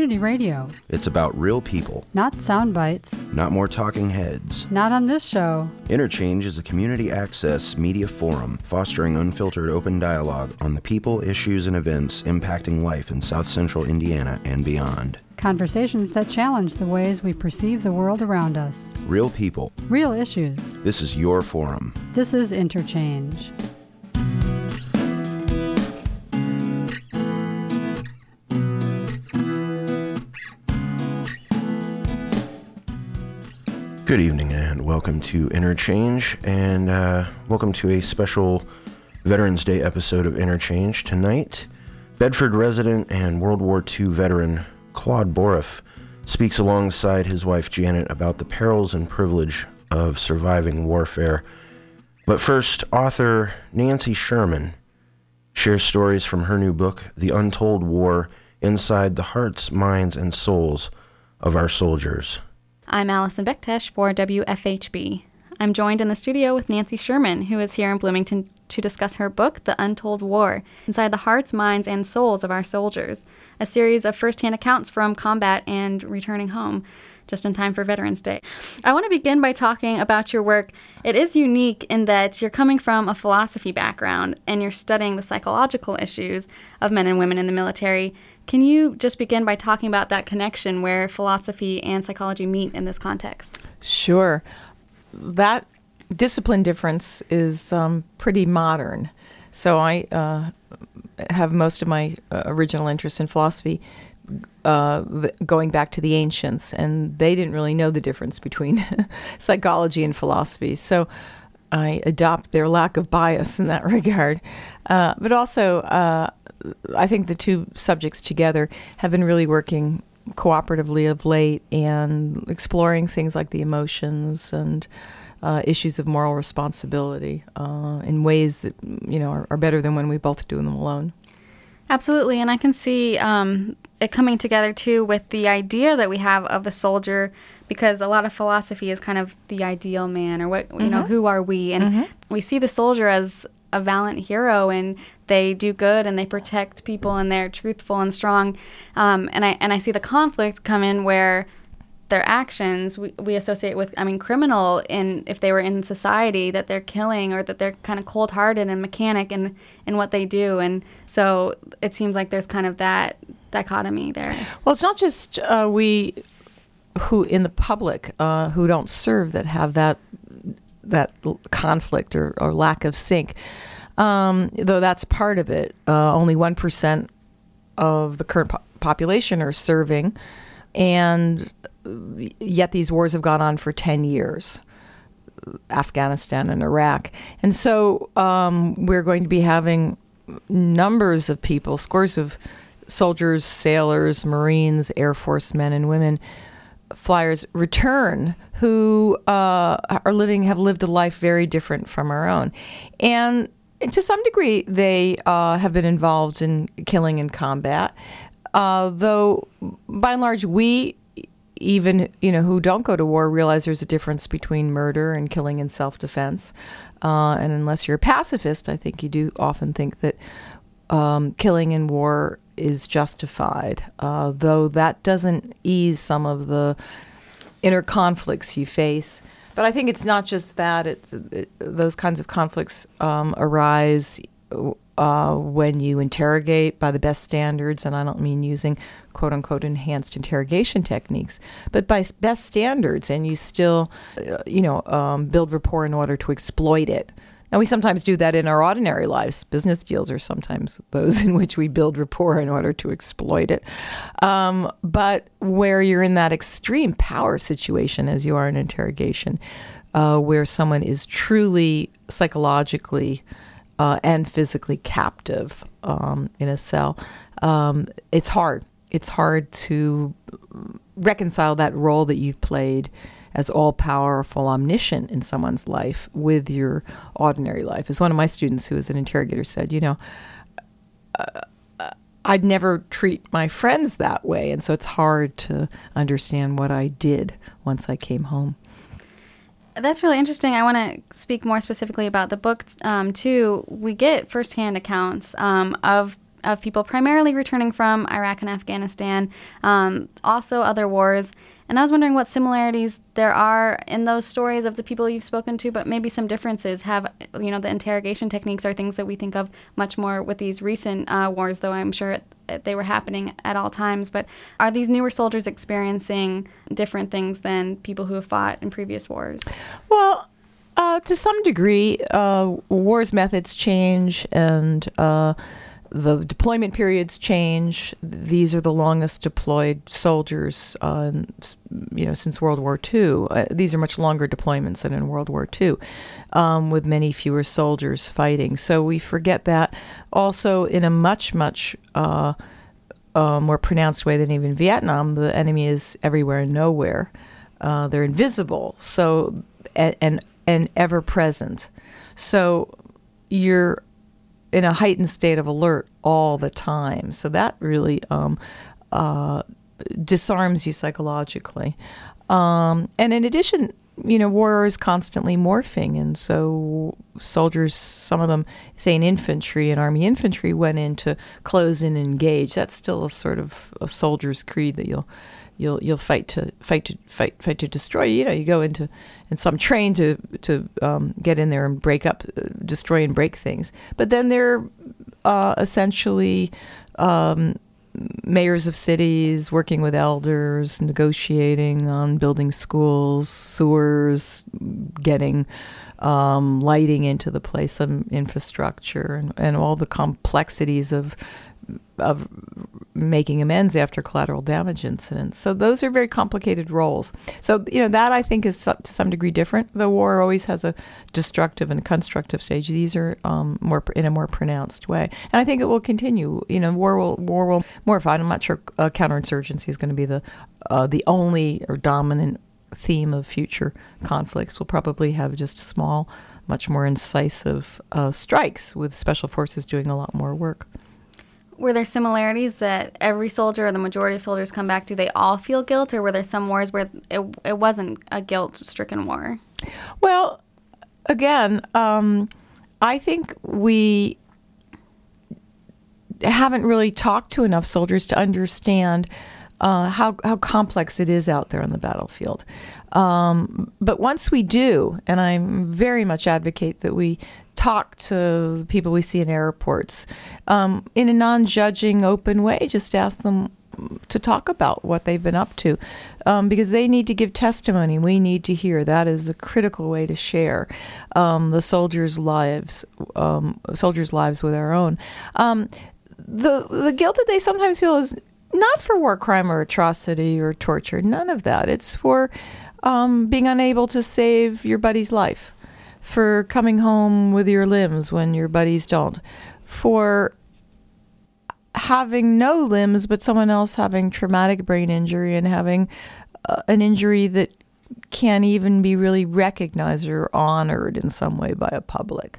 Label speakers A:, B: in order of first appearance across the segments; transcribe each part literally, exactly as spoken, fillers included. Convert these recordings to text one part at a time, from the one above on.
A: community radio.
B: It's about real people.
A: Not sound bites.
B: Not more talking heads.
A: Not on this show.
B: Interchange is a community access media forum fostering unfiltered open dialogue on the people, issues, and events impacting life in South Central Indiana and beyond.
A: Conversations that challenge the ways we perceive the world around us.
B: Real people.
A: Real issues.
B: This is your forum.
A: This is Interchange.
B: Good evening and welcome to Interchange, and uh, welcome to a special Veterans Day episode of Interchange. Tonight, Bedford resident and World War Two veteran Claude Boroff speaks alongside his wife Janet about the perils and privilege of surviving warfare. But first, author Nancy Sherman shares stories from her new book, The Untold War, Inside the Hearts, Minds, and Souls of Our Soldiers.
C: I'm Allison Bektesh for W F H B. I'm joined in the studio with Nancy Sherman, who is here in Bloomington to discuss her book, The Untold War, Inside the Hearts, Minds, and Souls of Our Soldiers, a series of firsthand accounts from combat and returning home, just in time for Veterans Day. I want to begin by talking about your work. It is unique in that you're coming from a philosophy background and you're studying the psychological issues of men and women in the military. Can you just begin by talking about that connection where philosophy and psychology meet in this context?
D: Sure. That discipline difference is um, pretty modern. So I uh, have most of my uh, original interest in philosophy uh, th- going back to the ancients, and they didn't really know the difference between psychology and philosophy. So I adopt their lack of bias in that regard. Uh, but also, uh, I think the two subjects together have been really working cooperatively of late and exploring things like the emotions and uh, issues of moral responsibility uh, in ways that, you know, are, are better than when we both do them alone.
C: Absolutely, and I can see um, it coming together, too, with the idea that we have of the soldier, because a lot of philosophy is kind of the ideal man, or what, you mm-hmm. know, who are we? And mm-hmm. we see the soldier as a valiant hero, and they do good, and they protect people, and they're truthful and strong. Um, and I and I see the conflict come in where their actions we, we associate with, I mean, criminal in if they were in society, that they're killing, or that they're kind of cold-hearted and mechanic in, in what they do. And so it seems like there's kind of that dichotomy there.
D: Well, it's not just uh, we who in the public uh, who don't serve that have that that conflict or, or lack of sync, um, though that's part of it. Uh, only one percent of the current po- population are serving, and yet these wars have gone on for ten years, Afghanistan and Iraq. And so um, we're going to be having numbers of people, scores of soldiers, sailors, Marines, Air Force men and women, flyers return who uh, are living, have lived a life very different from our own. And to some degree, they uh, have been involved in killing and combat, uh, though by and large, we even, you know, who don't go to war realize there's a difference between murder and killing in self-defense. Uh, and unless you're a pacifist, I think you do often think that um, killing in war is justified, uh, though that doesn't ease some of the inner conflicts you face. But I think it's not just that. It's, it, those kinds of conflicts um, arise uh, when you interrogate by the best standards, and I don't mean using quote-unquote enhanced interrogation techniques, but by best standards, and you still, uh, you know, um, build rapport in order to exploit it. And we sometimes do that in our ordinary lives. Business deals are sometimes those in which we build rapport in order to exploit it. Um, but where you're in that extreme power situation, as you are in interrogation, uh, where someone is truly psychologically uh, and physically captive um, in a cell, um, it's hard. It's hard to reconcile that role that you've played as all-powerful, omniscient in someone's life with your ordinary life. As one of my students who was an interrogator said, you know, uh, I'd never treat my friends that way, and so it's hard to understand what I did once I came home.
C: That's really interesting. I want to speak more specifically about the book, um, too. We get firsthand accounts um, of of people primarily returning from Iraq and Afghanistan, um, also other wars. And I was wondering what similarities there are in those stories of the people you've spoken to, but maybe some differences. Have, you know, the interrogation techniques are things that we think of much more with these recent uh, wars, though I'm sure it, they were happening at all times. But are these newer soldiers experiencing different things than people who have fought in previous wars?
D: Well, uh, to some degree, uh, wars methods change, and uh, the deployment periods change. These are the longest deployed soldiers, uh, you know, since World War Two. Uh, these are much longer deployments than in World War Two, um, with many fewer soldiers fighting. So we forget that. Also, in a much, much uh, uh, more pronounced way than even Vietnam, the enemy is everywhere and nowhere. Uh, they're invisible, so and and, and ever present. So you're in a heightened state of alert all the time. So that really um, uh, disarms you psychologically. Um, and in addition, you know, war is constantly morphing. And so soldiers, some of them, say in infantry and Army infantry, went in to close in and engage. That's still a sort of a soldier's creed that you'll You'll you'll fight to fight to fight fight to destroy. You know, you go into and some train to to um, get in there and break up, uh, destroy and break things. But then they're uh, essentially um, mayors of cities working with elders, negotiating on building schools, sewers, getting um, lighting into the place, some infrastructure, and, and all the complexities of of making amends after collateral damage incidents. So those are very complicated roles. So, you know, that I think is to some degree different. The war always has a destructive and constructive stage. These are um, more in a more pronounced way. And I think it will continue. You know, war will war will morph. I'm not sure uh, counterinsurgency is going to be the uh, the only or dominant theme of future conflicts. We'll probably have just small, much more incisive uh, strikes with special forces doing a lot more work.
C: Were there similarities that every soldier or the majority of soldiers come back to, they all feel guilt, or were there some wars where it, it wasn't a guilt-stricken war?
D: Well, again, um, I think we haven't really talked to enough soldiers to understand uh, how, how complex it is out there on the battlefield. Um, but once we do, and I very much advocate that we talk to the people we see in airports um, in a non-judging, open way. Just ask them to talk about what they've been up to, um, because they need to give testimony. We need to hear. That is a critical way to share um, the soldiers' lives, um, soldiers' lives with our own. Um, the the guilt that they sometimes feel is not for war crime or atrocity or torture. None of that. It's for um, being unable to save your buddy's life, for coming home with your limbs when your buddies don't, for having no limbs but someone else having traumatic brain injury and having uh, an injury that can't even be really recognized or honored in some way by a public.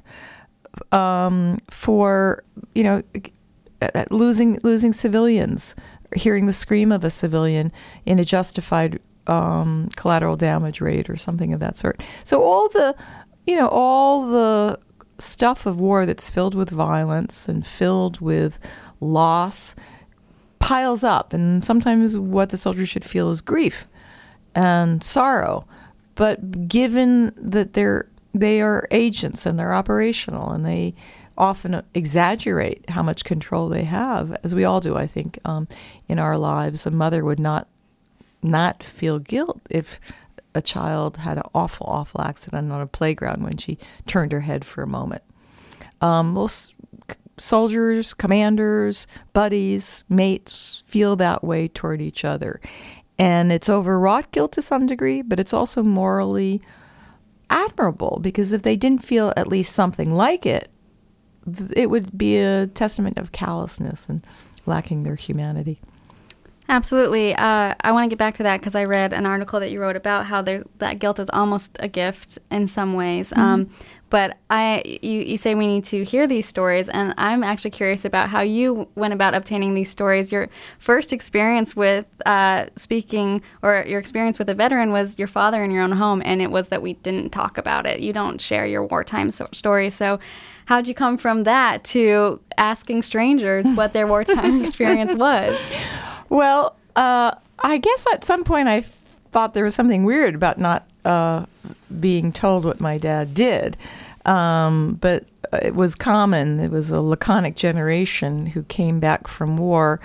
D: Um, for, you know, losing losing civilians, hearing the scream of a civilian in a justified um, collateral damage raid or something of that sort. So all the You know, all the stuff of war that's filled with violence and filled with loss piles up. And sometimes what the soldiers should feel is grief and sorrow. But given that they're they are agents and they're operational and they often exaggerate how much control they have, as we all do, I think, um, in our lives, a mother would not not feel guilt if a child had an awful, awful accident on a playground when she turned her head for a moment. Um, most soldiers, commanders, buddies, mates feel that way toward each other. And it's overwrought guilt to some degree, but it's also morally admirable, because if they didn't feel at least something like it, it would be a testament of callousness and lacking their humanity.
C: Absolutely. Uh, I want to get back to that because I read an article that you wrote about how there, that guilt is almost a gift in some ways. Mm-hmm. Um, but I, you, you say we need to hear these stories, and I'm actually curious about how you went about obtaining these stories. Your first experience with uh, speaking, or your experience with a veteran, was your father in your own home, and it was that we didn't talk about it. You don't share your wartime so- stories, so how'd you come from that to asking strangers what their wartime experience was?
D: Well, uh, I guess at some point I thought there was something weird about not uh, being told what my dad did. Um, but it was common. It was a laconic generation who came back from war,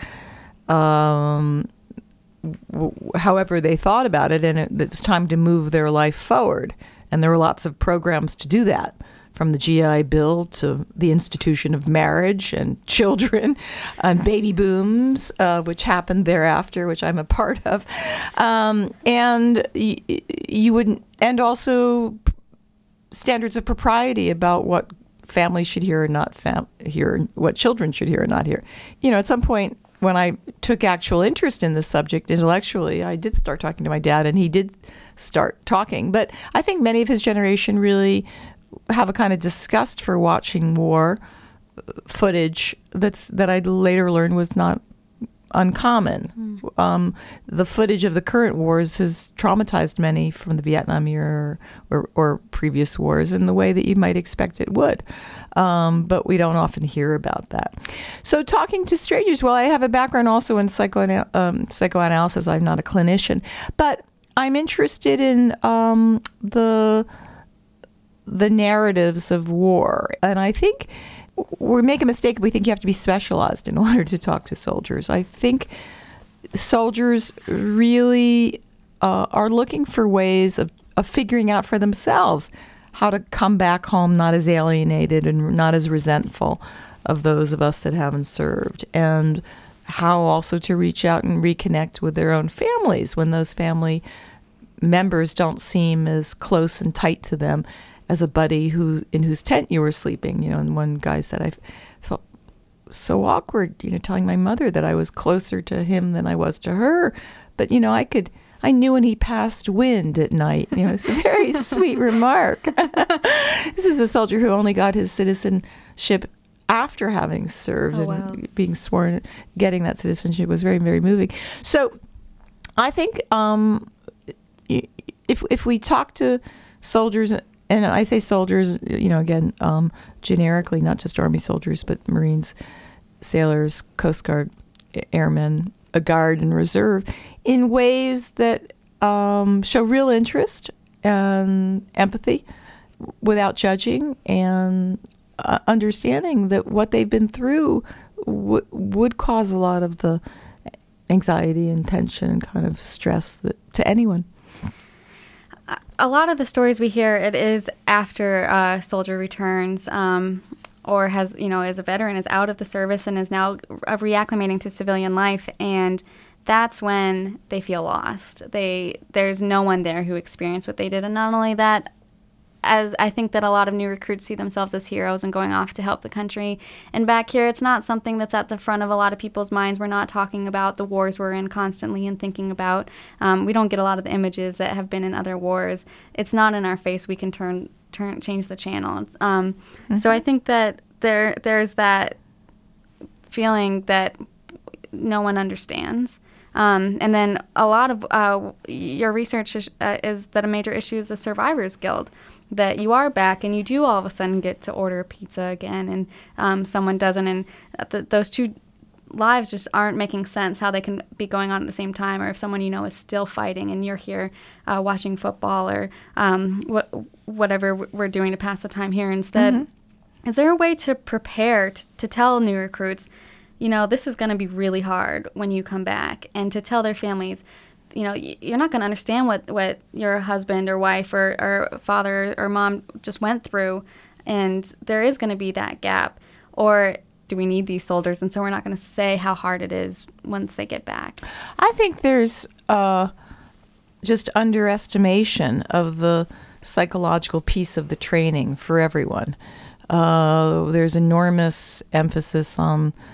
D: um, w- however they thought about it, and it, it was time to move their life forward. And there were lots of programs to do that, from the G I Bill to the institution of marriage and children and baby booms, uh, which happened thereafter, which I'm a part of. Um, and y- you would, and also standards of propriety about what families should hear or not fam- hear, what children should hear or not hear. You know, at some point when I took actual interest in this subject intellectually, I did start talking to my dad, and he did start talking. But I think many of his generation really have a kind of disgust for watching war footage that's that I later learned was not uncommon. Mm. Um, the footage of the current wars has traumatized many from the Vietnam era or, or, or previous wars in the way that you might expect it would. Um, but we don't often hear about that. So talking to strangers, well, I have a background also in psychoana- um, psychoanalysis. I'm not a clinician, but I'm interested in um, the the narratives of war. And I think we make a mistake if we think you have to be specialized in order to talk to soldiers. I think soldiers really uh, are looking for ways of, of figuring out for themselves how to come back home not as alienated and not as resentful of those of us that haven't served, and how also to reach out and reconnect with their own families when those family members don't seem as close and tight to them as a buddy who in whose tent you were sleeping. You know, and one guy said, I felt so awkward, you know, telling my mother that I was closer to him than I was to her. But, you know, I could, I knew when he passed wind at night. You know, it's a very sweet remark. This is a soldier who only got his citizenship after having served.
C: Oh,
D: and
C: wow.
D: being sworn, getting that citizenship was very, very moving. So I think um, if if we talk to soldiers, and I say soldiers, you know, again, um, generically, not just Army soldiers, but Marines, sailors, Coast Guard, airmen, a guard and reserve, in ways that um, show real interest and empathy without judging, and uh, understanding that what they've been through w- would cause a lot of the anxiety and tension and kind of stress that, to anyone.
C: A lot of the stories we hear, it is after a soldier returns um, or has, you know, is a veteran, is out of the service and is now reacclimating to civilian life. And that's when they feel lost. They There's no one there who experienced what they did. And not only that, as I think that a lot of new recruits see themselves as heroes and going off to help the country. And back here, it's not something that's at the front of a lot of people's minds. We're not talking about the wars we're in constantly and thinking about. Um, we don't get a lot of the images that have been in other wars. It's not in our face. We can turn, turn, change the channel. Um, mm-hmm. So I think that there, there's that feeling that no one understands. Um, and then a lot of uh, your research is, uh, is that a major issue is the Survivors Guild. That you are back and you do all of a sudden get to order a pizza again, and um, someone doesn't, and th- those two lives just aren't making sense, how they can be going on at the same time, or if someone you know is still fighting and you're here uh, watching football or um, wh- whatever we're doing to pass the time here instead. Mm-hmm. Is there a way to prepare t- to tell new recruits, you know, this is going to be really hard when you come back, and to tell their families, you know, you're not going to understand what, what your husband or wife or, or father or mom just went through, and there is going to be that gap? Or do we need these soldiers, and so we're not going to say how hard it is once they get back?
D: I think there's uh, just underestimation of the psychological piece of the training for everyone. Uh, there's enormous emphasis on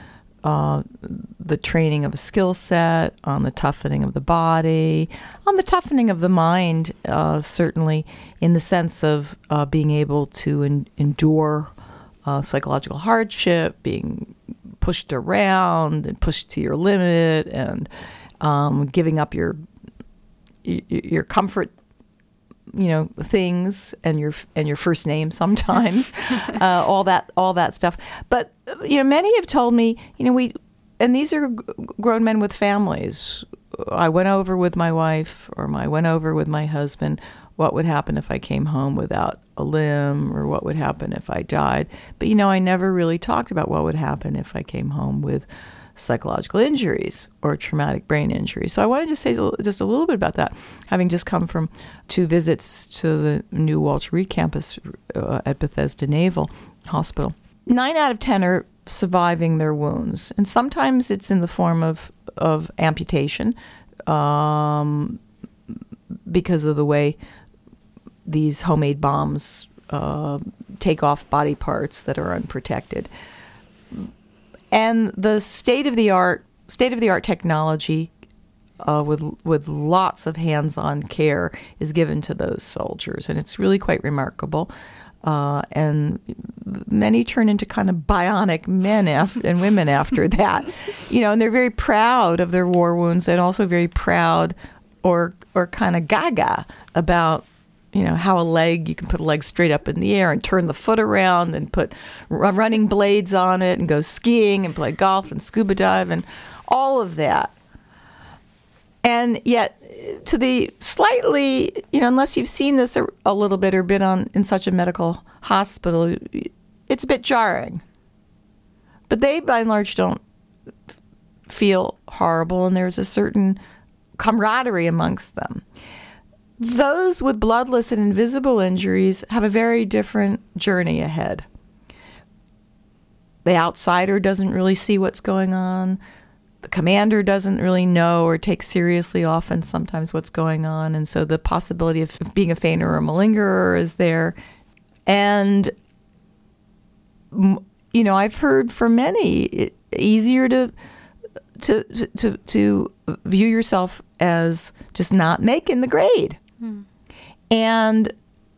D: uh, the training of a skill set, on the toughening of the body, on the toughening of the mind, uh, certainly in the sense of uh, being able to en- endure uh, psychological hardship, being pushed around and pushed to your limit, and um, giving up your your comfort, you know, things and your and your first name sometimes, uh, all that all that stuff. But you know, many have told me, you know, we and these are g- grown men with families. I went over with my wife, or I went over with my husband. What would happen if I came home without a limb, or what would happen if I died? But you know, I never really talked about what would happen if I came home with psychological injuries or traumatic brain injury. So I wanted to say just a little bit about that, having just come from two visits to the new Walter Reed campus uh, at Bethesda Naval Hospital. Nine out of ten are surviving their wounds, and sometimes it's in the form of, of amputation um, because of the way these homemade bombs uh, take off body parts that are unprotected. And the state-of-the-art state-of-the-art technology uh, with with lots of hands-on care is given to those soldiers, and it's really quite remarkable. Uh, and many turn into kind of bionic men af- and women after that, you know. And they're very proud of their war wounds, and also very proud, or or kind of gaga about, you know, how a leg, you can put a leg straight up in the air and turn the foot around and put r- running blades on it and go skiing and play golf and scuba dive and all of that. And yet, to the slightly, you know, unless you've seen this a, a little bit or been on in such a medical hospital, it's a bit jarring. But they, by and large, don't f- feel horrible, and there's a certain camaraderie amongst them. Those with bloodless and invisible injuries have a very different journey ahead. The outsider doesn't really see what's going on. The commander doesn't really know or take seriously often sometimes what's going on. And so the possibility of being a feigner or a malingerer is there. And, you know, I've heard from many, it, easier to, to, to, to view yourself as just not making the grade. Hmm. And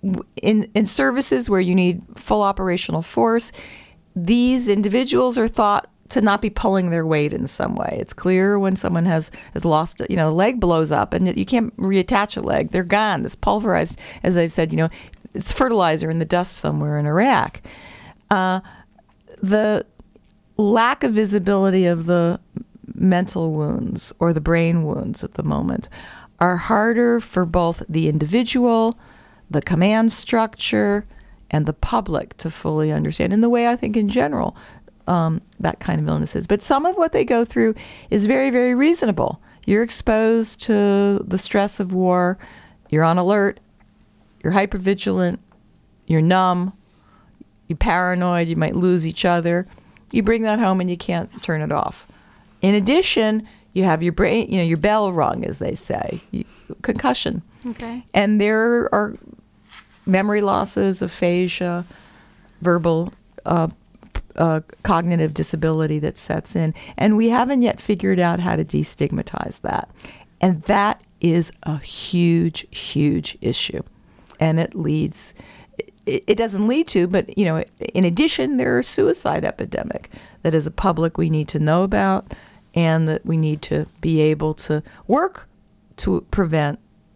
D: in in services where you need full operational force, these individuals are thought to not be pulling their weight in some way. It's clear when someone has, has lost, you know, a leg blows up and you can't reattach a leg. They're gone. It's pulverized. As I've said, you know, it's fertilizer in the dust somewhere in Iraq. Uh, the lack of visibility of the mental wounds or the brain wounds at the moment are harder for both the individual, the command structure, and the public to fully understand, in the way I think in general um, that kind of illness is. But some of what they go through is very, very reasonable. You're exposed to the stress of war. You're on alert. You're hypervigilant. You're numb. You're paranoid. You might lose each other. You bring that home and you can't turn it off. In addition, you have your brain, you know, your bell rung, as they say, you, concussion.
C: Okay.
D: And there are memory losses, aphasia, verbal, uh, uh, cognitive disability that sets in. And we haven't yet figured out how to destigmatize that. And that is a huge, huge issue. And it leads, it, it doesn't lead to, but, you know, in addition, there are suicide epidemic that as a public we need to know about, and that we need to be able to work to prevent,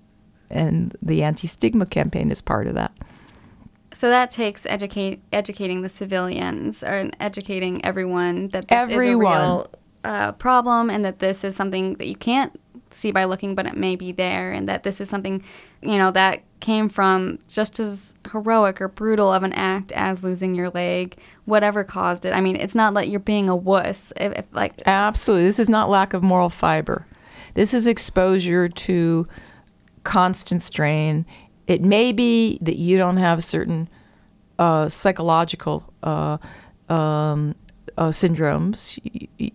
D: and the anti-stigma campaign is part of that.
C: So that takes educate educating the civilians, or educating everyone that this
D: everyone.
C: is a real uh, problem, and that this is something that you can't see by looking, but it may be there, and that this is something, you know, that came from just as heroic or brutal of an act as losing your leg, whatever caused it. I mean, it's not like you're being a wuss. If, if like
D: Absolutely. This is not lack of moral fiber. This is exposure to constant strain. It may be that you don't have certain uh, psychological uh, um, uh, syndromes. You,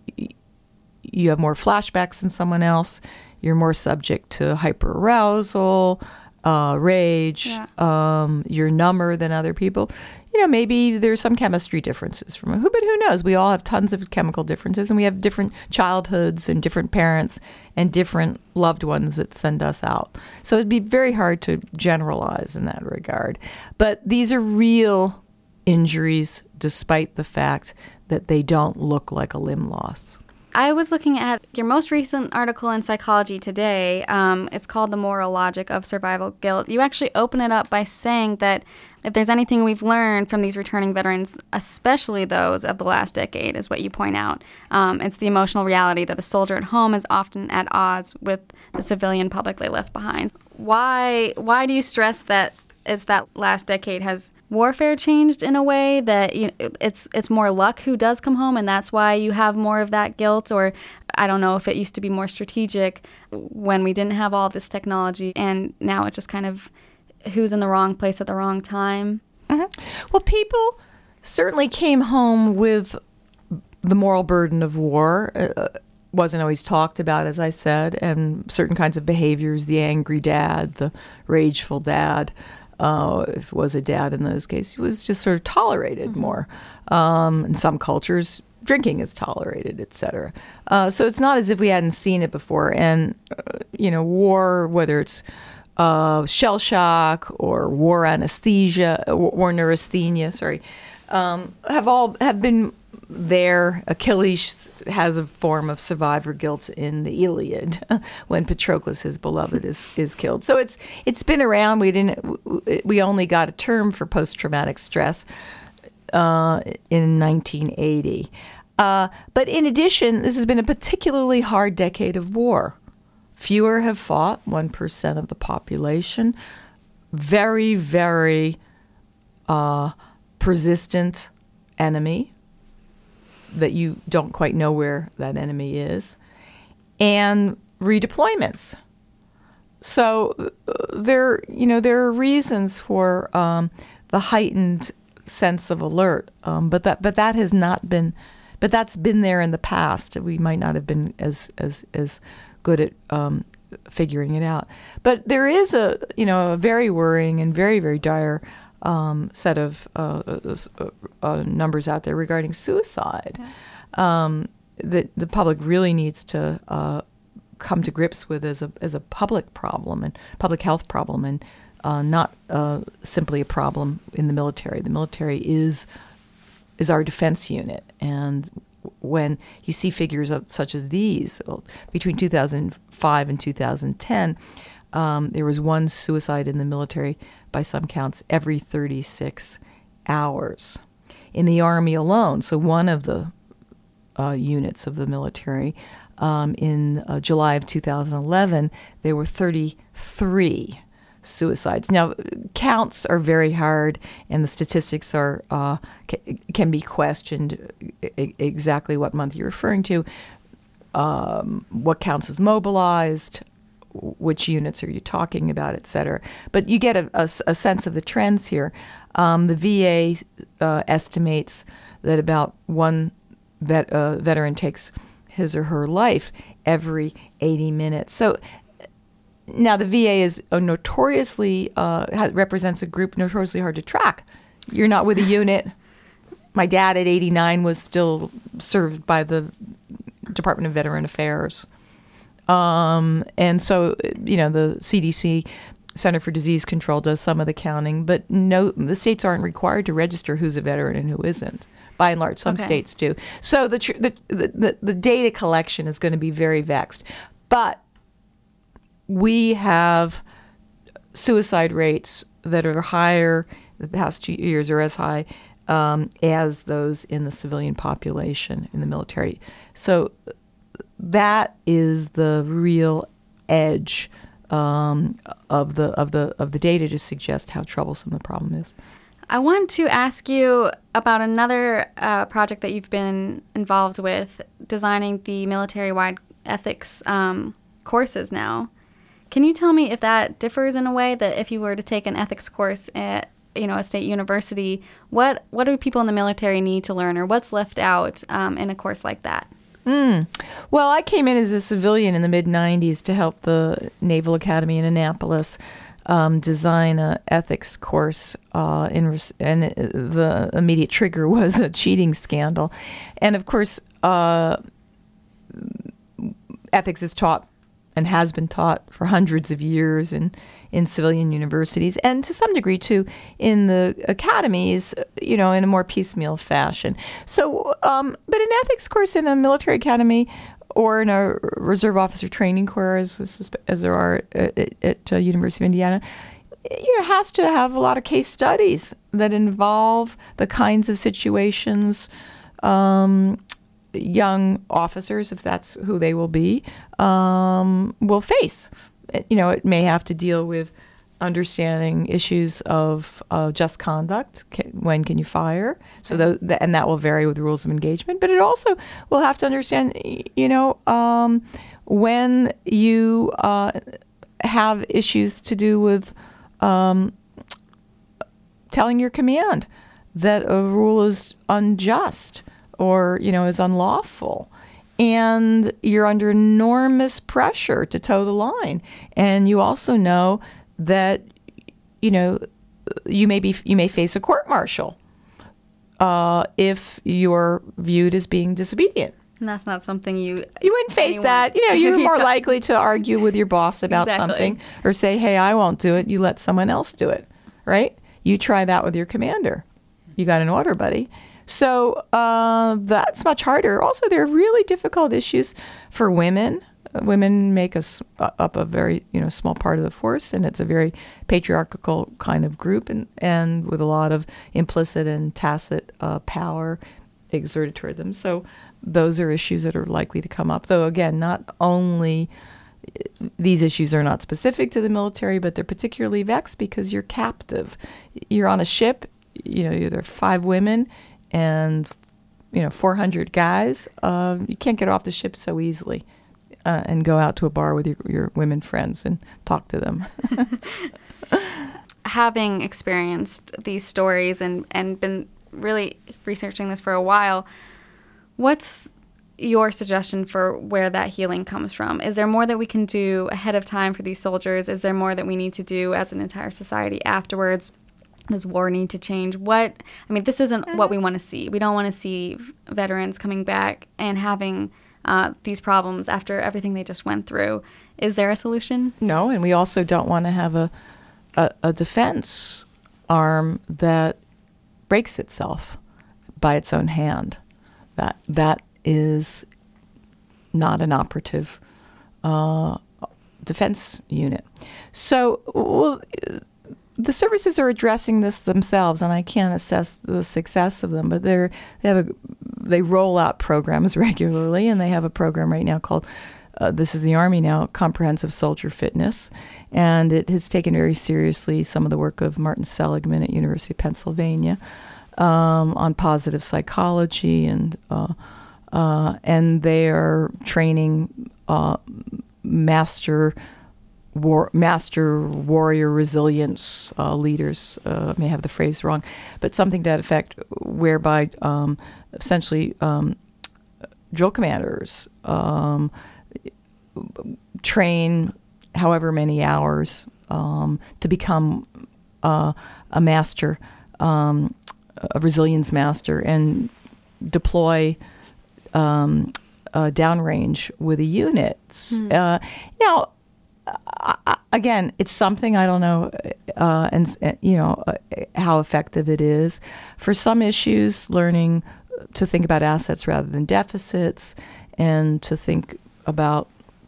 D: you have more flashbacks than someone else. You're more subject to hyperarousal. uh, rage,
C: Yeah.
D: um, you're number than other people. You know, maybe there's some chemistry differences from who, but who knows? We all have tons of chemical differences, and we have different childhoods and different parents and different loved ones that send us out. So it'd be very hard to generalize in that regard. But these are real injuries, despite the fact that they don't look like a limb loss.
C: I was looking at your most recent article in Psychology Today. Um, it's called The Moral Logic of Survival Guilt. You actually open it up by saying that if there's anything we've learned from these returning veterans, especially those of the last decade, is what you point out. Um, it's the emotional reality that the soldier at home is often at odds with the civilian public they left behind. Why, why do you stress that it's that last decade? Has warfare changed in a way that you know, it's it's more luck who does come home, and that's why you have more of that guilt? Or I don't know if it used to be more strategic when we didn't have all this technology, and now it's just kind of who's in the wrong place at the wrong time.
D: Mm-hmm. Well, people certainly came home with the moral burden of war. Uh, wasn't always talked about, as I said, and certain kinds of behaviors, the angry dad, the rageful dad, Uh, if it was a dad in those cases, he was just sort of tolerated mm-hmm. more. Um, in some cultures, drinking is tolerated, et cetera. Uh, so it's not as if we hadn't seen it before. And, uh, you know, war, whether it's uh, shell shock or war anesthesia, war neurasthenia, sorry, um, have all have been there. Achilles has a form of survivor guilt in the Iliad when Patroclus, his beloved, is is killed. So it's it's been around. We didn't. We only got a term for post-traumatic stress uh, in nineteen eighty. Uh, but in addition, this has been a particularly hard decade of war. Fewer have fought, one percent of the population. Very, very uh, persistent enemy that you don't quite know where that enemy is, and redeployments. So uh, there, you know, there are reasons for um, the heightened sense of alert, um, but that, but that has not been, but that's been there in the past. We might not have been as as as good at um, figuring it out. But there is a, you know, a very worrying and very very dire Um, set of uh, uh, uh, numbers out there regarding suicide yeah. um, that the public really needs to uh, come to grips with as a as a public problem and public health problem, and uh, not uh, simply a problem in the military. The military is is our defense unit, and when you see figures of, such as these, well, between two thousand five and two thousand ten, um, there was one suicide in the military, by some counts, every thirty-six hours. In the Army alone, so one of the uh, units of the military, um, in uh, July of two thousand eleven, there were thirty-three suicides. Now, counts are very hard, and the statistics are uh, ca- can be questioned I- exactly what month you're referring to, um, what counts as mobilized, which units are you talking about, et cetera. But you get a, a, a sense of the trends here. Um, the V A uh, estimates that about one vet, uh, veteran takes his or her life every eighty minutes. So now the V A is a notoriously, uh, ha- represents a group notoriously hard to track. You're not with a unit. My dad at eighty-nine was still served by the Department of Veteran Affairs. Um, and so, you know, the C D C, Center for Disease Control, does some of the counting, but no, the states aren't required to register who's a veteran and who isn't. By and large, some
C: okay.
D: states do. So the, tr- the the the data collection is going to be very vexed, but we have suicide rates that are higher. The past two years are as high um, as those in the civilian population in the military. So that is the real edge um, of the of the of the data to suggest how troublesome the problem is.
C: I want to ask you about another uh, project that you've been involved with, designing the military-wide ethics um, courses now. Can you tell me if that differs in a way that if you were to take an ethics course at, you know, a state university, what what do people in the military need to learn, or what's left out um, in a course like that?
D: Mm. Well, I came in as a civilian in the mid nineties to help the Naval Academy in Annapolis um, design a ethics course, uh, in res- and the immediate trigger was a cheating scandal. And of course, uh, ethics is taught and has been taught for hundreds of years in, in civilian universities, and to some degree too in the academies, you know, in a more piecemeal fashion. So, um, but an ethics course in a military academy or in a reserve officer training course, as, as there are at, at uh, University of Indiana, you know, has to have a lot of case studies that involve the kinds of situations um, young officers, if that's who they will be, um, will face. You know, it may have to deal with understanding issues of uh, just conduct. Can, when can you fire? So, the, the, and that will vary with rules of engagement. But it also will have to understand, you know, um, when you uh, have issues to do with um, telling your command that a rule is unjust or, you know, is unlawful, and you're under enormous pressure to toe the line. And you also know that, you know, you may be you may face a court-martial uh, if you're viewed as being disobedient.
C: And that's not something you...
D: You wouldn't face anyone, that. You know, you're more likely to argue with your boss about
C: exactly.
D: something or say, hey, I won't do it. You let someone else do it, right? You try that with your commander. You got an order, buddy. So uh, that's much harder. Also, there are really difficult issues for women. Uh, women make us up a very, you know, small part of the force, and it's a very patriarchal kind of group, and, and with a lot of implicit and tacit uh, power exerted toward them. So those are issues that are likely to come up. Though, again, not only these issues are not specific to the military, but they're particularly vexed because you're captive. You're on a ship. You know, there are five women and, you know, four hundred guys. Uh, you can't get off the ship so easily uh, and go out to a bar with your, your women friends and talk to them.
C: Having experienced these stories and, and been really researching this for a while, what's your suggestion for where that healing comes from? Is there more that we can do ahead of time for these soldiers? Is there more that we need to do as an entire society afterwards? Does war need to change? What, I mean, this isn't what we want to see. We don't want to see veterans coming back and having uh, these problems after everything they just went through. Is there a solution?
D: No, and we also don't want to have a, a, a defense arm that breaks itself by its own hand. That that is not an operative uh, defense unit. So, well, the services are addressing this themselves, and I can't assess the success of them. But they're they have a, they roll out programs regularly, and they have a program right now called uh, "This is the Army Now: Comprehensive Soldier Fitness," and it has taken very seriously some of the work of Martin Seligman at University of Pennsylvania um, on positive psychology, and uh, uh, and they are training uh, master. War, master warrior resilience uh, leaders, uh, may have the phrase wrong, but something to that effect, whereby um, essentially um, drill commanders um, train however many hours um, to become uh, a master, um, a resilience master, and deploy um, uh, downrange with a unit. Mm. Uh, now, Uh, again, it's something I don't know, uh, and uh, you know uh, how effective it is. For some issues, learning to think about assets rather than deficits, and to think about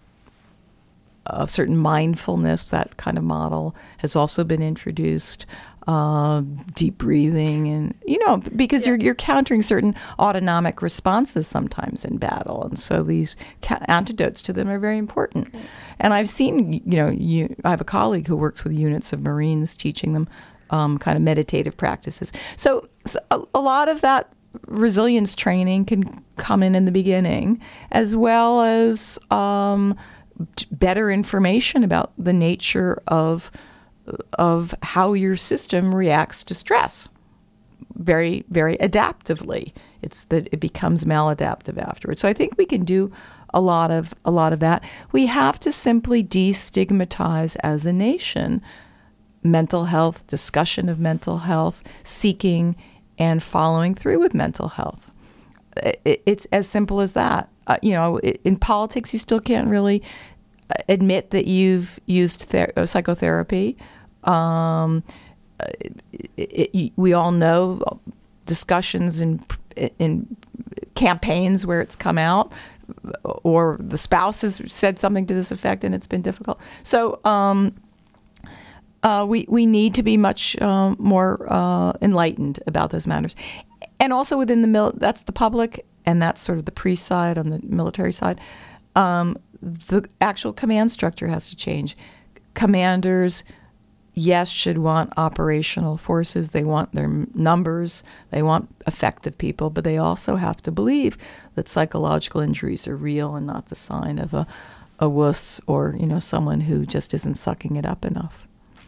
D: a certain mindfulness. That kind of model has also been introduced. Uh, deep breathing, and you know, because yeah. you're you're countering certain autonomic responses sometimes in battle, and so these ca- antidotes to them are very important. Okay. And I've seen, you know, you, I have a colleague who works with units of Marines, teaching them um, kind of meditative practices. So, so a, a lot of that resilience training can come in in the beginning, as well as um, better information about the nature of. of how your system reacts to stress very, very adaptively. It's that it becomes maladaptive afterwards. So I think we can do a lot of a lot of that. We have to simply destigmatize as a nation mental health, discussion of mental health, seeking and following through with mental health. It, it's as simple as that. Uh, you know, in politics, you still can't really admit that you've used ther- psychotherapy. Um, it, it, we all know discussions in in campaigns where it's come out, or the spouse has said something to this effect, and it's been difficult. So um, uh, we we need to be much uh, more uh, enlightened about those matters, and also within the mil- that's the public, and that's sort of the priest side on the military side. Um, the actual command structure has to change. Commanders, yes, should want operational forces. They want their numbers. They want effective people, but they also have to believe that psychological injuries are real and not the sign of a, a wuss or, you know, someone who just isn't sucking it up enough.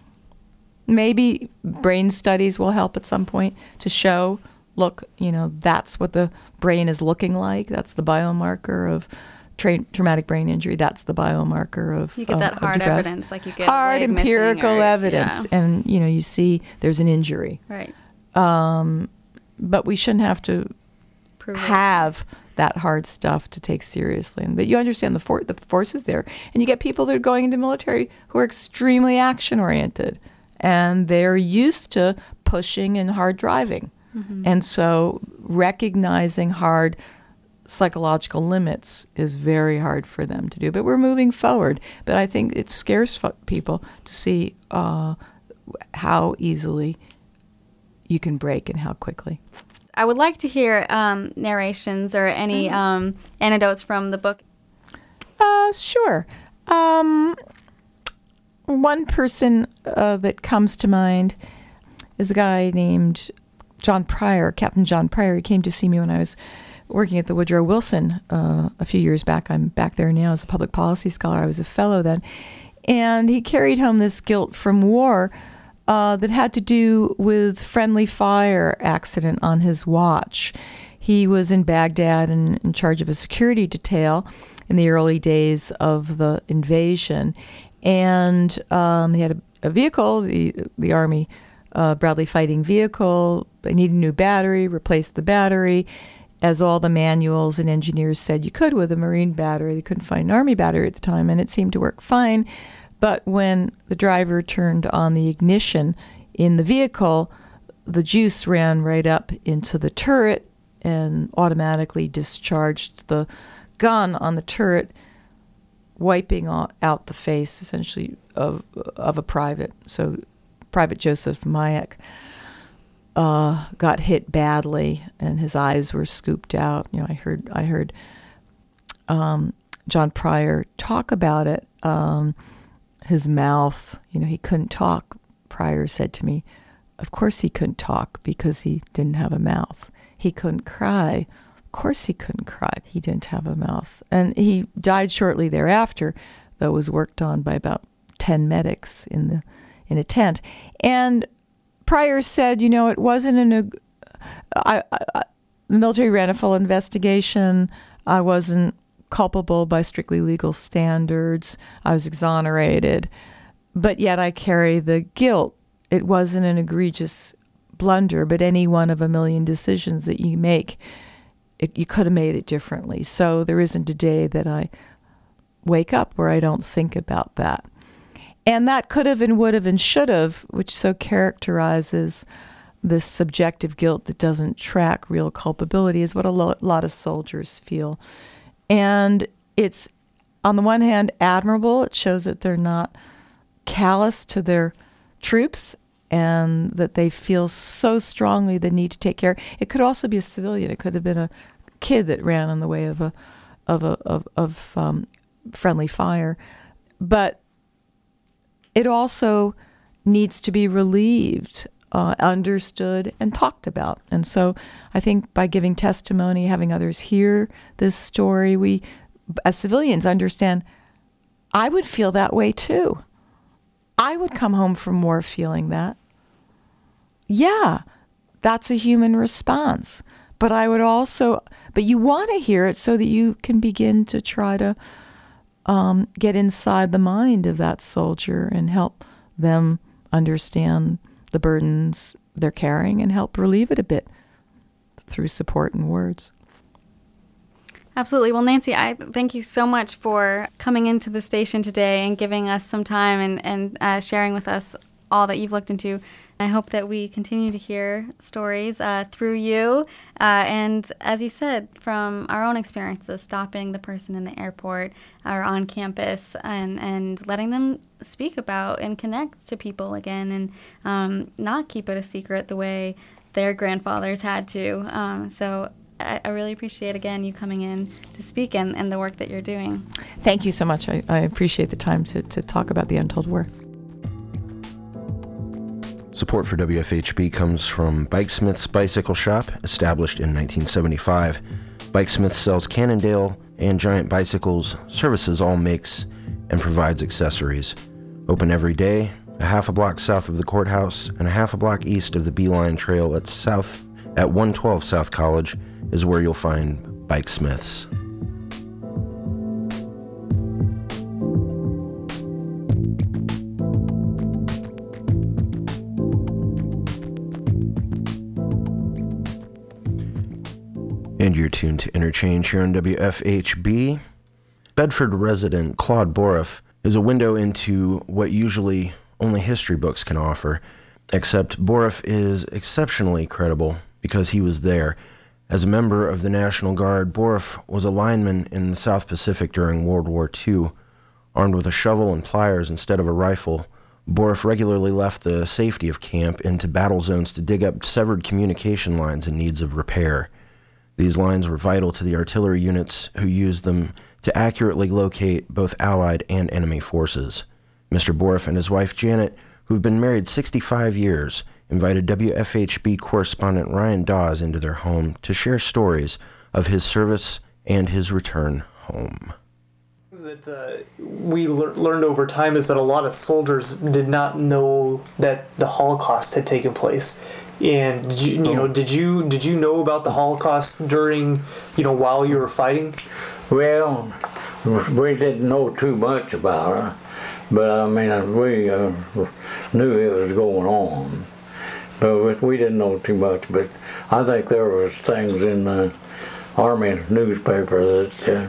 D: Maybe brain studies will help at some point to show, look, you know, that's what the brain is looking like. That's the biomarker of Tra- traumatic brain injury. That's the biomarker of
C: you get that
D: um,
C: hard
D: depress-
C: evidence, like you get
D: hard
C: leg
D: empirical
C: missing or,
D: evidence,
C: yeah.
D: and you know you see there's an injury.
C: Right.
D: Um, but we shouldn't have to
C: Prove
D: have
C: it.
D: that hard stuff to take seriously. But you understand the for- the forces there, and you get people that are going into military who are extremely action oriented, and they're used to pushing and hard driving, mm-hmm. and so recognizing hard psychological limits is very hard for them to do. But we're moving forward. But I think it scares people to see uh, how easily you can break and how quickly.
C: I would like to hear um, narrations or any mm-hmm. um, anecdotes from the book.
D: Uh, sure. Um, one person uh, that comes to mind is a guy named John Pryor, Captain John Pryor. He came to see me when I was working at the Woodrow Wilson uh, a few years back. I'm back there now as a public policy scholar. I was a fellow then. And he carried home this guilt from war uh, that had to do with friendly fire accident on his watch. He was in Baghdad and in charge of a security detail in the early days of the invasion. And um, he had a, a vehicle, the, the Army uh, Bradley fighting vehicle. They needed a new battery, replaced the battery. As all the manuals and engineers said you could with a Marine battery. They couldn't find an Army battery at the time, and it seemed to work fine. But when the driver turned on the ignition in the vehicle, the juice ran right up into the turret and automatically discharged the gun on the turret, wiping out the face, essentially, of, of a private. So Private Joseph Mayak Uh, got hit badly, and his eyes were scooped out. You know, I heard I heard um, John Pryor talk about it. Um, his mouth, you know, he couldn't talk. Pryor said to me, "Of course he couldn't talk because he didn't have a mouth. He couldn't cry. Of course he couldn't cry. He didn't have a mouth." And he died shortly thereafter, though was worked on by about ten medics in the in a tent. And Pryor said, you know, it wasn't an, I, I, the military ran a full investigation. I wasn't culpable by strictly legal standards. I was exonerated, but yet I carry the guilt. It wasn't an egregious blunder, but any one of a million decisions that you make, it, you could have made it differently. So there isn't a day that I wake up where I don't think about that. And that could have and would have and should have, which so characterizes this subjective guilt that doesn't track real culpability, is what a lo- lot of soldiers feel. And it's, on the one hand, admirable. It shows that they're not callous to their troops and that they feel so strongly the need to take care. It could also be a civilian. It could have been a kid that ran in the way of a of a of, of um, friendly fire. But it also needs to be relieved, uh, understood, and talked about. And so I think by giving testimony, having others hear this story, we, as civilians, understand, I would feel that way too. I would come home from war feeling that. Yeah, that's a human response. But I would also, but you want to hear it so that you can begin to try to Um, get inside the mind of that soldier and help them understand the burdens they're carrying and help relieve it a bit through support and words.
C: Absolutely. Well, Nancy, I thank you so much for coming into the station today and giving us some time and, and uh, sharing with us all that you've looked into. I hope that we continue to hear stories uh, through you. Uh, and as you said, from our own experiences, stopping the person in the airport or on campus and, and letting them speak about and connect to people again and um, not keep it a secret the way their grandfathers had to. Um, so I, I really appreciate, again, you coming in to speak and, and the work that you're doing.
D: Thank you so much. I, I appreciate the time to, to talk about the untold war.
B: Support for W F H B comes from Bikesmith's Bicycle Shop, established in nineteen seventy-five. Bikesmith sells Cannondale and Giant bicycles, services all makes, and provides accessories. Open every day, a half a block south of the courthouse and a half a block east of the Beeline Trail at South at one twelve South College is where you'll find Bikesmiths. And you're tuned to Interchange here on W F H B. Bedford resident Claude Boroff is a window into what usually only history books can offer, except Boroff is exceptionally credible because he was there. As a member of the National Guard, Boroff was a lineman in the South Pacific during World War Two. Armed with a shovel and pliers instead of a rifle, Boroff regularly left the safety of camp into battle zones to dig up severed communication lines in needs of repair. These lines were vital to the artillery units who used them to accurately locate both Allied and enemy forces. Mister Boroff and his wife Janet, who've been married sixty-five years, invited W F H B correspondent Ryan Dawes into their home to share stories of his service and his return home.
E: That uh, we le- learned over time is that a lot of soldiers did not know that the Holocaust had taken place. And did you, you know, did you did you know about the Holocaust during, you know, while you were fighting?
F: Well, we didn't know too much about it, but I mean, we uh, knew it was going on. But we didn't know too much. But I think there was things in the Army newspaper that uh,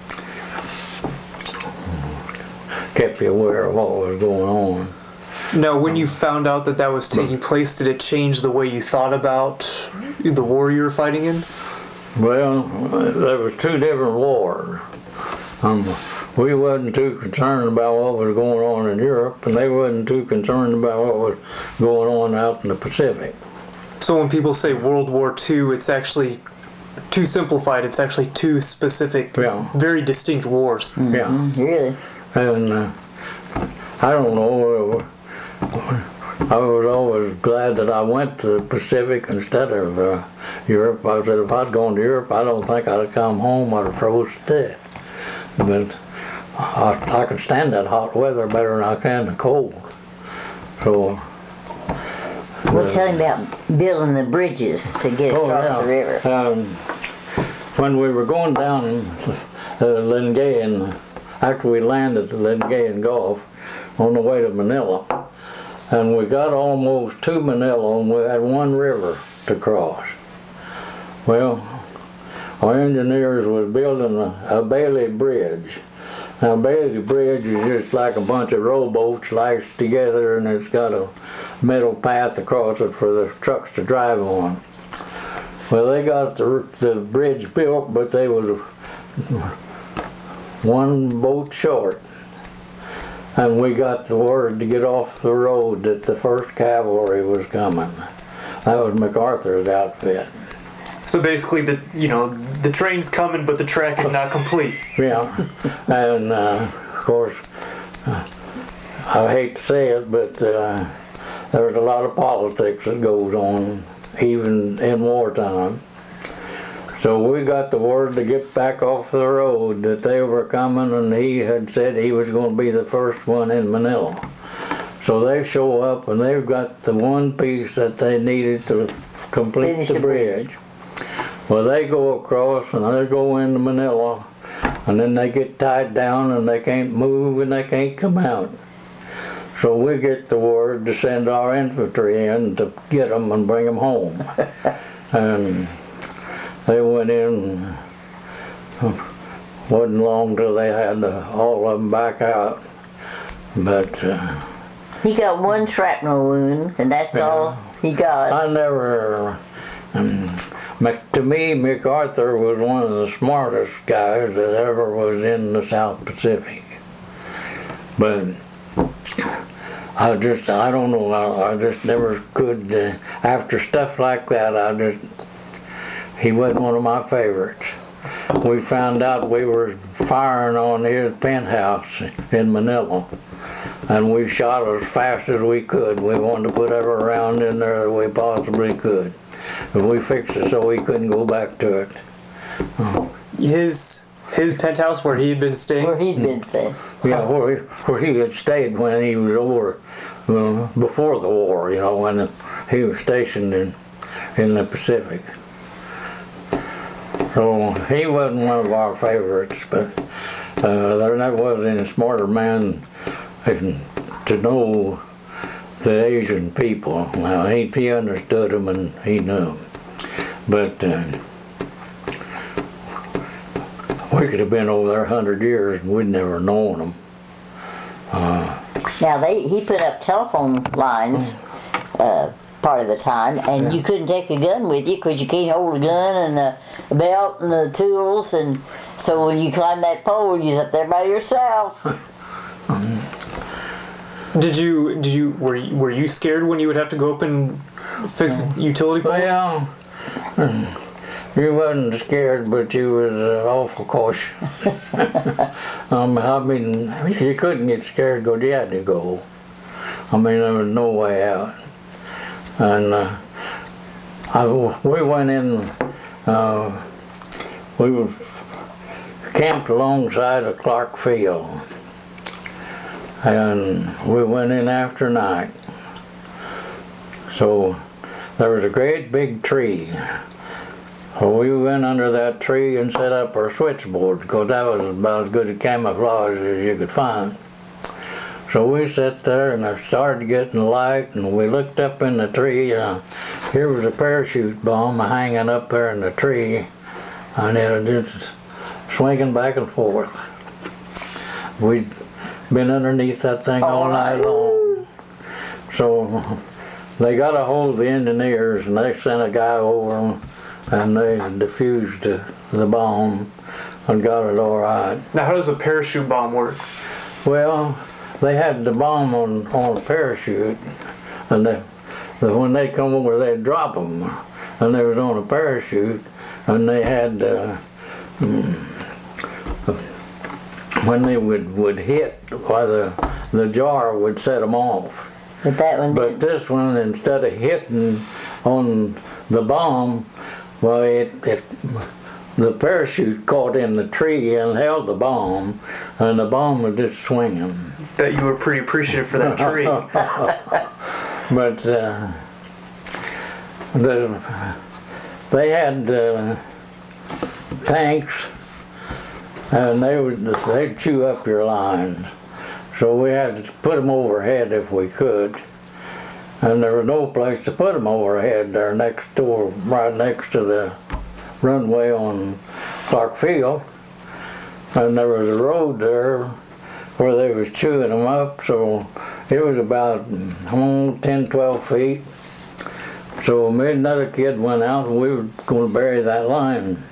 F: kept you aware of what was going on.
E: Now, when you found out that that was taking place, did it change the way you thought about the war you were fighting in?
F: Well, there was two different wars. Um, we wasn't too concerned about what was going on in Europe, and they wasn't too concerned about what was going on out in the Pacific.
E: So when people say World War Two, it's actually too simplified. It's actually two specific,
F: yeah.
E: very distinct wars.
F: Mm-hmm. Yeah,
G: really.
F: And uh, I don't know. I was always glad that I went to the Pacific instead of uh, Europe. I said if I'd gone to Europe, I don't think I'd have come home. I'd have froze to death. But I, I can stand that hot weather better than I can the cold. So.
G: We're uh, talking about building the bridges to get
F: oh,
G: across
F: yeah.
G: the river.
F: Um, when we were going down uh, Lingayen, after we landed at Lingayen Gulf, on the way to Manila, and we got almost to Manila, and we had one river to cross. Well, our engineers was building a, a Bailey Bridge. Now, Bailey Bridge is just like a bunch of rowboats lashed together, and it's got a metal path across it for the trucks to drive on. Well, they got the, the bridge built, but they was one boat short. And we got the word to get off the road that the first cavalry was coming. That was MacArthur's outfit.
E: So basically, the you know the train's coming, but the track is not complete.
F: Yeah, and uh, of course, uh, I hate to say it, but uh, there's a lot of politics that goes on, even in wartime. So we got the word to get back off the road that they were coming, and he had said he was going to be the first one in Manila. So they show up, and they've got the one piece that they needed to complete
G: Finish
F: the
G: the
F: bridge. bridge. Well, they go across, and they go into Manila, and then they get tied down, and they can't move, and they can't come out. So we get the word to send our infantry in to get them and bring them home. And they went in. Wasn't long till they had the, all of them back out. But uh,
G: he got one shrapnel wound, and that's
F: yeah.
G: all he got.
F: I never. Um, to me, MacArthur was one of the smartest guys that ever was in the South Pacific. But I just, I don't know, I, I just never could, uh, after stuff like that, I just, he wasn't one of my favorites. We found out we were firing on his penthouse in Manila, and we shot as fast as we could. We wanted to put every round in there that we possibly could. But we fixed it so he couldn't go back to it. Oh.
E: His his penthouse where he had been staying?
G: Where he'd been staying.
F: Yeah, where he, where he had stayed when he was over, uh, before the war, you know, when he was stationed in, in the Pacific. So he wasn't one of our favorites, but uh, there never was any smarter man to know the Asian people. Now, he, he understood them and he knew them. But uh, we could have been over there a hundred years and we'd never known them. Uh,
G: now, they he put up telephone lines uh, part of the time, and yeah. you couldn't take a gun with you because you can't hold a gun and a belt and the tools, and so when you climb that pole, you're up there by yourself.
E: Did you did you were you, were you scared when you would have to go up and fix utility poles?
F: Well, you wasn't scared, but you was uh, awful cautious. um, I mean, you couldn't get scared because you had to go. I mean, there was no way out. And uh, I, we went in. Uh, we were camped alongside of Clark Field. And we went in after night. So there was a great big tree. So we went under that tree and set up our switchboard because that was about as good a camouflage as you could find. So we sat there and I started getting light and we looked up in the tree. Uh, here was a parachute bomb hanging up there in the tree, and it was just swinging back and forth. We'd been underneath that thing all night long. So they got a hold of the engineers and they sent a guy over and they defused the, the bomb and got it all right.
E: Now, how does a parachute bomb work?
F: Well, they had the bomb on, on a parachute, and they, when they come over, they'd drop them, and they was on a parachute, and they had uh, when they would, would hit, why the the jar would set them off.
G: But that one
F: But this one, instead of hitting on the bomb, well, it, it the parachute caught in the tree and held the bomb, and the bomb was just swinging.
E: Bet you were pretty appreciative for that tree.
F: But uh, the they had uh, tanks, and they would they'd chew up your lines. So we had to put them overhead if we could, and there was no place to put them overhead. They're next door, right next to the runway on Clark Field, and there was a road there where they was chewing them up, so it was about oh, ten, twelve feet. So me and another kid went out and we were going to bury that line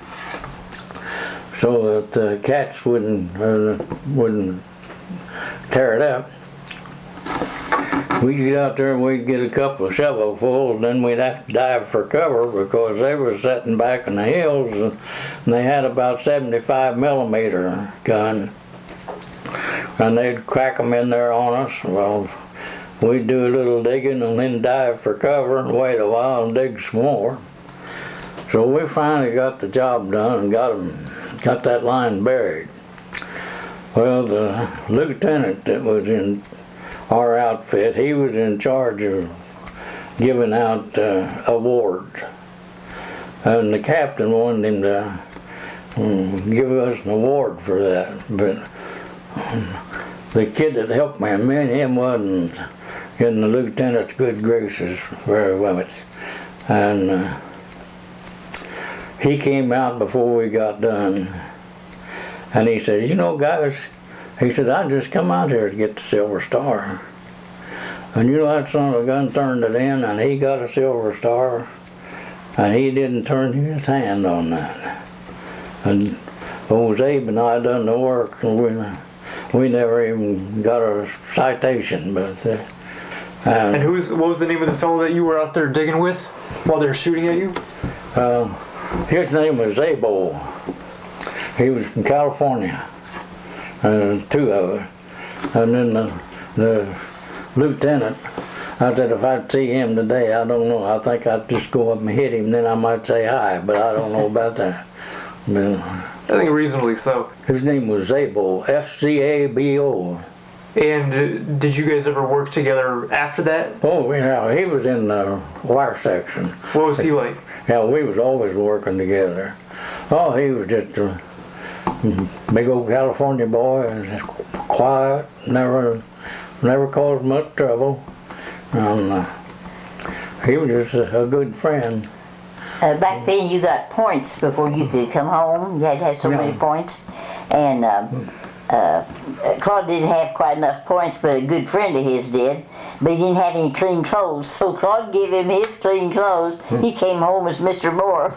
F: so that the cats wouldn't uh, wouldn't tear it up. We'd get out there and we'd get a couple of shovelfuls, and then we'd have to dive for cover because they were sitting back in the hills, and they had about seventy-five millimeter gun, and they'd crack them in there on us. Well, we'd do a little digging and then dive for cover and wait a while and dig some more. So we finally got the job done and got them, got that line buried. Well, the lieutenant that was in our outfit, he was in charge of giving out uh, awards, and the captain wanted him to um, give us an award for that, but um, the kid that helped me, me and him wasn't in the lieutenant's good graces very much. And uh, he came out before we got done, and he said, you know, guys, he said, I just come out here to get the Silver Star. And you know, that son of a gun turned it in, and he got a Silver Star, and he didn't turn his hand on that. And old Abe and I done the work, and we, we never even got a citation. But uh,
E: and, and who's what was the name of the fellow that you were out there digging with while they were shooting at you?
F: Uh, his name was Zabo. He was from California, uh, two of us. And then the, the lieutenant, I said if I'd see him today, I don't know. I think I'd just go up and hit him, then I might say hi, but I don't know about that. But,
E: I think reasonably so.
F: His name was Zabo, F C A B O.
E: And uh, did you guys ever work together after that?
F: Oh, yeah, he was in the wire section.
E: What was he like?
F: Yeah, we was always working together. Oh, he was just a big old California boy, and just quiet, never, never caused much trouble. And uh, he was just a, a good friend.
G: Uh, back then, you got points before you could come home. You had to have so many points, and um, uh, Claude didn't have quite enough points, but a good friend of his did. But he didn't have any clean clothes, so Claude gave him his clean clothes. He came home as Mister Moore.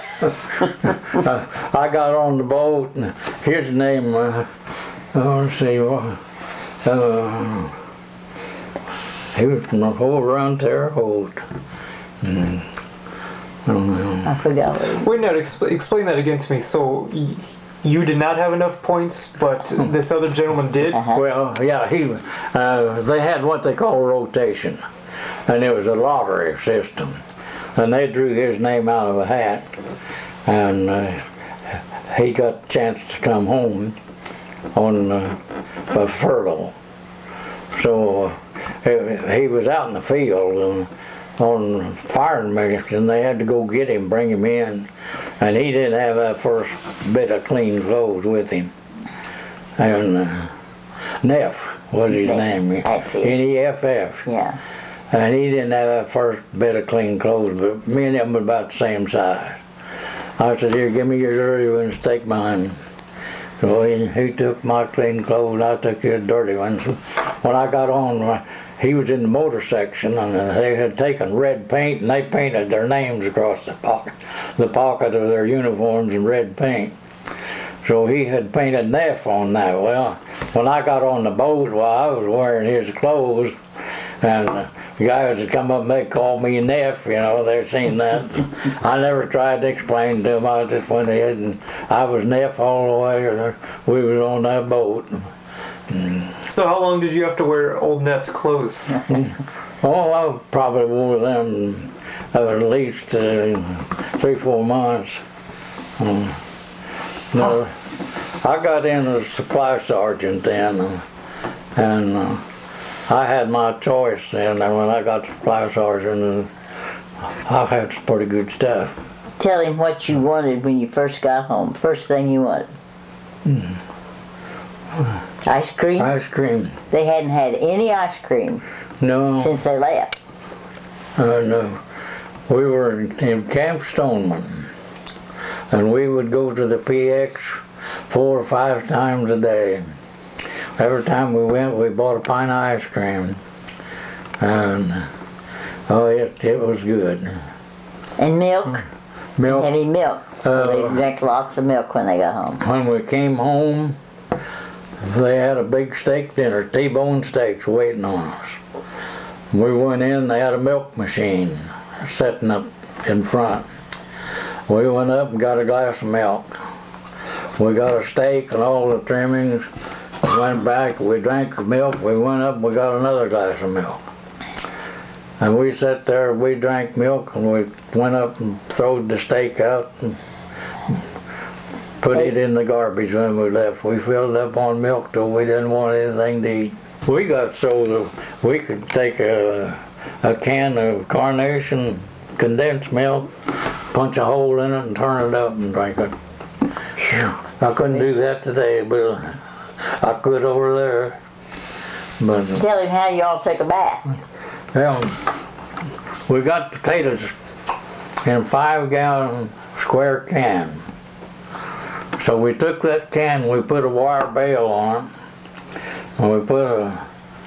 F: I got on the boat, and his name, uh, oh, let's see, uh, he was from over around Terre Haute. Mm.
G: I forgot what he
E: Wait, now, exp- explain that again to me. So, y- you did not have enough points, but this other gentleman did?
G: Uh-huh.
F: Well, yeah, he. Uh, they had what they call rotation, and it was a lottery system, and they drew his name out of a hat, and uh, he got a chance to come home on uh, a furlough. So uh, he was out in the field and on firing mission. They had to go get him, bring him in, and he didn't have that first bit of clean clothes with him. And uh, Neff was his name,
G: That's it.
F: N E F F.
G: Yeah.
F: And he didn't have that first bit of clean clothes, but me and him were about the same size. I said, here, give me your dirty ones, take mine. So he, he took my clean clothes, I took his dirty ones. When I got on, he was in the motor section, and they had taken red paint, and they painted their names across the pocket, the pocket of their uniforms in red paint. So he had painted Neff on that. Well, when I got on the boat, well, I was wearing his clothes, and the guys that come up and they called me Neff, you know, they'd seen that. I never tried to explain to them. I just went ahead and I was Neff all the way. We was on that boat.
E: So how long did you have to wear old Neff's clothes?
F: Oh, I probably wore them uh, at least uh, three, four months. Um, no, I got in as supply sergeant then, uh, and uh, I had my choice then. And when I got supply sergeant, uh, I had some pretty good stuff.
G: Tell him what you wanted when you first got home. First thing you wanted.
F: Mm.
G: Ice cream?
F: Ice cream.
G: They hadn't had any ice cream
F: No.
G: since they left.
F: Uh, no. We were in Camp Stoneman, and we would go to the P X four or five times a day. Every time we went, we bought a pint of ice cream, and oh, it it was good.
G: And milk?
F: Milk.
G: Any milk?
F: Uh,
G: they drank lots of milk when they got home.
F: When we came home, they had a big steak dinner, T-bone steaks waiting on us. We went in, they had a milk machine setting up in front. We went up and got a glass of milk. We got a steak and all the trimmings. We went back, we drank the milk, we went up and we got another glass of milk. And we sat there, we drank milk, and we went up and throwed the steak out and put it in the garbage when we left. We filled up on milk till we didn't want anything to eat. We got so that we could take a, a can of Carnation condensed milk, punch a hole in it and turn it up and drink it. I couldn't do that today, but I could over there. But
G: Tell him how y'all took a bath.
F: well, we got potatoes in a five gallon square can. So we took that can, we put a wire bale on it, and we put a,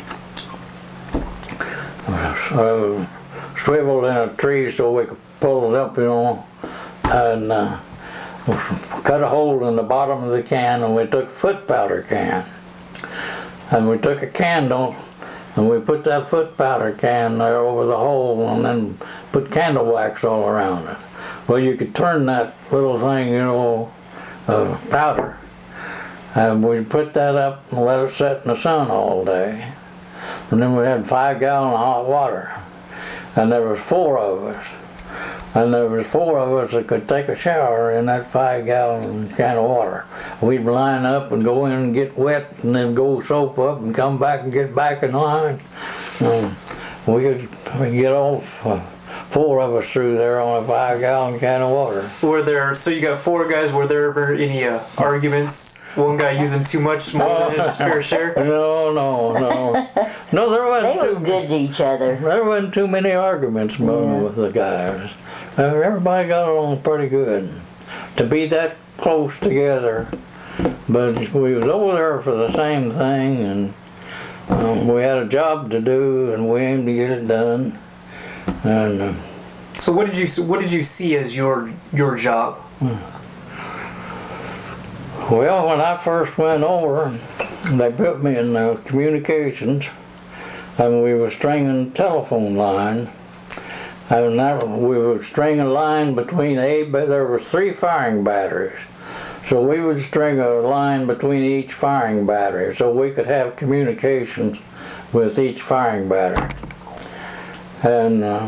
F: a swivel in a tree so we could pull it up, you know, and uh, cut a hole in the bottom of the can, and we took a foot powder can. And we took a candle, and we put that foot powder can there over the hole, and then put candle wax all around it. Well, you could turn that little thing, you know, uh, powder. And we put that up and let it set in the sun all day. And then we had five gallons of hot water. And there was four of us. And there was four of us that could take a shower in that five gallon can of water. We'd line up and go in and get wet and then go soap up and come back and get back in line. And we could we'd get all uh, four of us through there on a five gallon can of water.
E: Were there, so you got four guys, were there ever any uh, arguments? One guy using too much, more than his fair share?
F: No, no, no. No, there
G: They
F: wasn't
G: were
F: too,
G: good to each other.
F: there wasn't too many arguments among
G: Yeah.
F: with the guys. Uh, Everybody got along pretty good. To be that close together. But we was over there for the same thing, and um, we had a job to do, and we aimed to get it done. And uh,
E: So what did you what did you see as your your job?
F: well, when I first went over, they put me in uh, communications, and we were stringing telephone line. And that, we were stringing a line between a, but there was three firing batteries. So we would string a line between each firing battery so we could have communications with each firing battery. And uh,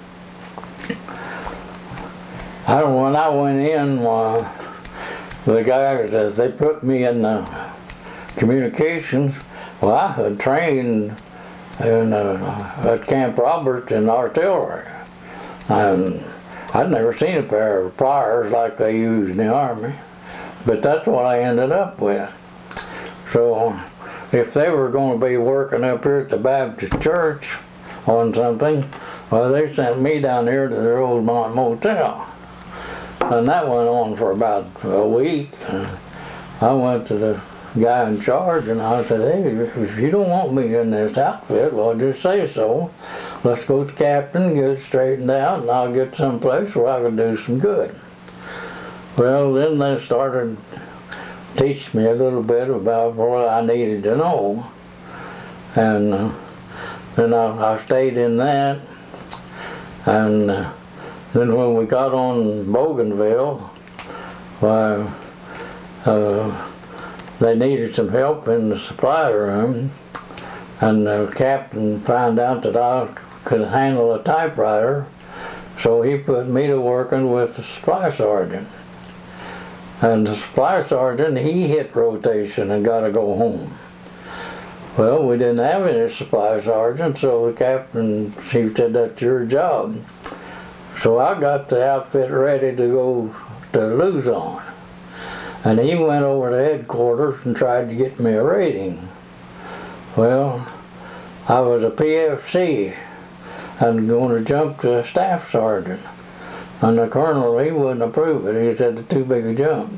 F: I don't, when I went in, uh, the guys, uh, they put me in the communications. Well, I had trained in, uh, at Camp Roberts in artillery. And I'd never seen a pair of pliers like they used in the Army. But that's what I ended up with. So if they were going to be working up here at the Baptist Church on something, well, they sent me down here to the Rosemont Motel. And that went on for about a week. And I went to the guy in charge and I said, hey, if you don't want me in this outfit, well, just say so. Let's go to the captain, get it straightened out, and I'll get someplace where I can do some good. Well, then they started teaching me a little bit about what I needed to know. And uh, then I, I stayed in that. And uh, then when we got on Bougainville, why, uh, they needed some help in the supply room. And the captain found out that I could handle a typewriter, so he put me to working with the supply sergeant. And the supply sergeant, he hit rotation and got to go home. Well, we didn't have any supply sergeant, so the captain, he said, that's your job. So I got the outfit ready to go to Luzon. And he went over to headquarters and tried to get me a rating. Well, I was a P F C and going to jump to a staff sergeant. And the colonel, he wouldn't approve it. He said it's too big a jump.